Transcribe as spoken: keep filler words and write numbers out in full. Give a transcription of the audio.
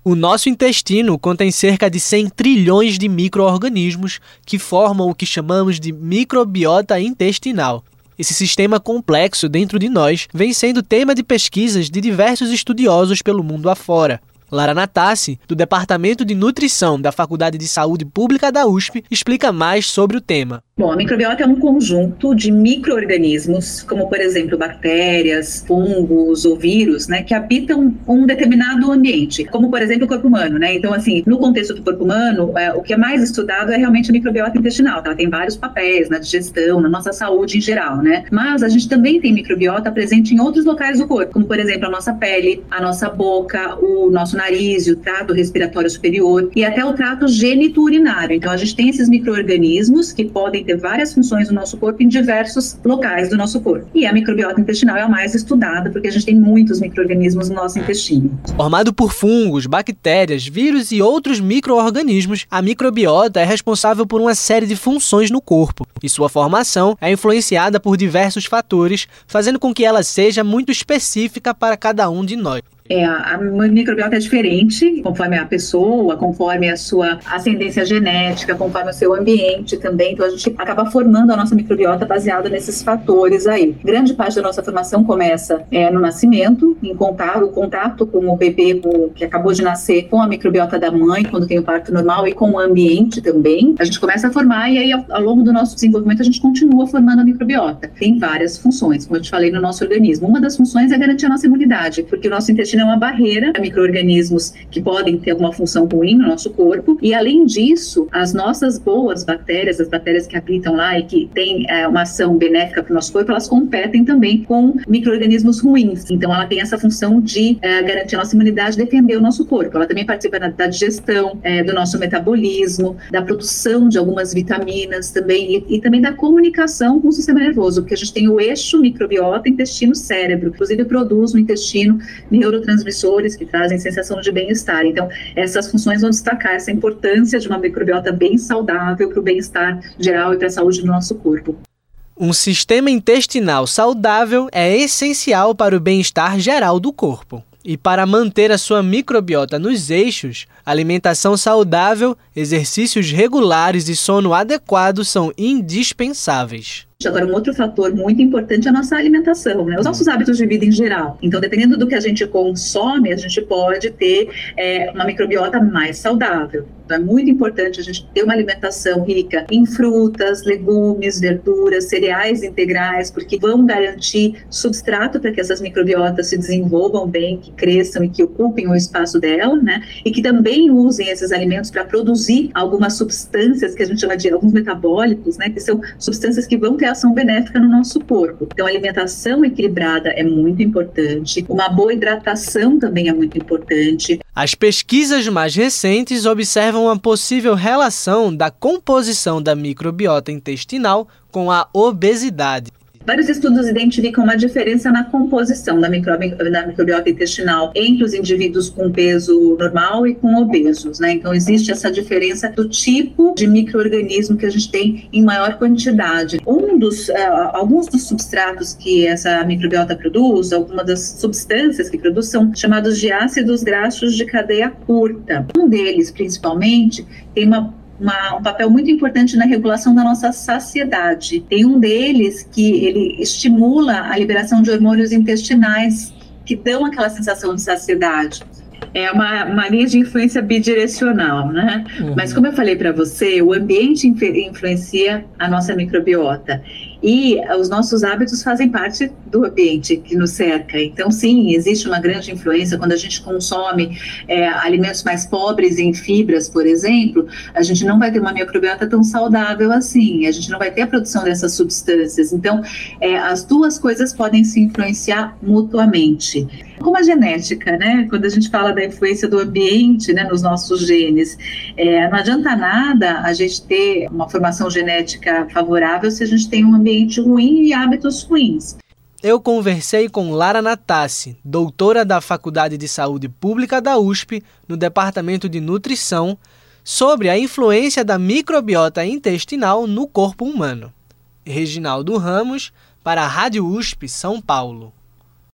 O nosso intestino contém cerca de cem trilhões de micro-organismos que formam o que chamamos de microbiota intestinal. Esse sistema complexo dentro de nós vem sendo tema de pesquisas de diversos estudiosos pelo mundo afora. Lara Natassi, do Departamento de Nutrição da Faculdade de Saúde Pública da U S P, explica mais sobre o tema. Bom, a microbiota é um conjunto de micro-organismos, como por exemplo bactérias, fungos ou vírus, né, que habitam um determinado ambiente, como por exemplo o corpo humano, né? Então, assim, no contexto do corpo humano, é, o que é mais estudado é realmente a microbiota intestinal. Ela tem vários papéis na digestão, na nossa saúde em geral, né? Mas a gente também tem microbiota presente em outros locais do corpo, como por exemplo a nossa pele, a nossa boca, o nosso nariz, o trato respiratório superior e até o trato gênito-urinário. Então, a gente tem esses micro-organismos que podem ter várias funções no nosso corpo em diversos locais do nosso corpo. E a microbiota intestinal é a mais estudada porque a gente tem muitos micro-organismos no nosso intestino. Formado por fungos, bactérias, vírus e outros micro-organismos, a microbiota é responsável por uma série de funções no corpo. E sua formação é influenciada por diversos fatores, fazendo com que ela seja muito específica para cada um de nós. É, a microbiota é diferente conforme a pessoa, conforme a sua ascendência genética, conforme o seu ambiente também. Então a gente acaba formando a nossa microbiota baseada nesses fatores aí. Grande parte da nossa formação começa é, no nascimento, em contato, o contato com o bebê com, que acabou de nascer com a microbiota da mãe, quando tem o parto normal, e com o ambiente também. A gente começa a formar e aí ao, ao longo do nosso desenvolvimento a gente continua formando a microbiota. Tem várias funções, como eu te falei, no nosso organismo. Uma das funções é garantir a nossa imunidade, porque o nosso intestino é uma barreira a micro-organismos que podem ter alguma função ruim no nosso corpo, e além disso, as nossas boas bactérias, as bactérias que habitam lá e que têm é, uma ação benéfica para o nosso corpo, elas competem também com micro-organismos ruins. Então ela tem essa função de é, garantir a nossa imunidade, defender o nosso corpo. Ela também participa da, da digestão, é, do nosso metabolismo, da produção de algumas vitaminas também, e, e também da comunicação com o sistema nervoso, porque a gente tem o eixo microbiota intestino-cérebro, inclusive produz no intestino neurotransmissores transmissores que trazem sensação de bem-estar. Então, essas funções vão destacar essa importância de uma microbiota bem saudável para o bem-estar geral e para a saúde do nosso corpo. Um sistema intestinal saudável é essencial para o bem-estar geral do corpo. E para manter a sua microbiota nos eixos, alimentação saudável, exercícios regulares e sono adequado são indispensáveis. Agora, um outro fator muito importante é a nossa alimentação, né? Os nossos hábitos de vida em geral. Então, dependendo do que a gente consome, a gente pode ter é, uma microbiota mais saudável. Então, é muito importante a gente ter uma alimentação rica em frutas, legumes, verduras, cereais integrais, porque vão garantir substrato para que essas microbiotas se desenvolvam bem, que cresçam e que ocupem o espaço dela, né? E que também usem esses alimentos para produzir algumas substâncias que a gente chama de alguns metabólicos, né? Que são substâncias que vão ter ação benéfica no nosso corpo. Então, a alimentação equilibrada é muito importante, uma boa hidratação também é muito importante. As pesquisas mais recentes observam a possível relação da composição da microbiota intestinal com a obesidade. Vários estudos identificam uma diferença na composição da, microbi- da microbiota intestinal entre os indivíduos com peso normal e com obesos, né? Então, existe essa diferença do tipo de micro-organismo que a gente tem em maior quantidade. Um dos, uh, alguns dos substratos que essa microbiota produz, algumas das substâncias que produz, são chamados de ácidos graxos de cadeia curta. Um deles, principalmente, tem uma Uma, um papel muito importante na regulação da nossa saciedade. Tem um deles que ele estimula a liberação de hormônios intestinais que dão aquela sensação de saciedade. É uma, uma linha de influência bidirecional, né? Uhum. Mas como eu falei para você, o ambiente influencia a nossa microbiota. E os nossos hábitos fazem parte do ambiente que nos cerca. Então, sim, existe uma grande influência. Quando a gente consome é, alimentos mais pobres em fibras, por exemplo, a gente não vai ter uma microbiota tão saudável assim. A gente não vai ter a produção dessas substâncias. Então, é, as duas coisas podem se influenciar mutuamente. Como a genética, né? Quando a gente fala da influência do ambiente, né, nos nossos genes, é, não adianta nada a gente ter uma formação genética favorável se a gente tem um ambiente ruim e hábitos ruins. Eu conversei com Lara Natassi, doutora da Faculdade de Saúde Pública da U S P, no Departamento de Nutrição, sobre a influência da microbiota intestinal no corpo humano. Reginaldo Ramos, para a Rádio U S P São Paulo.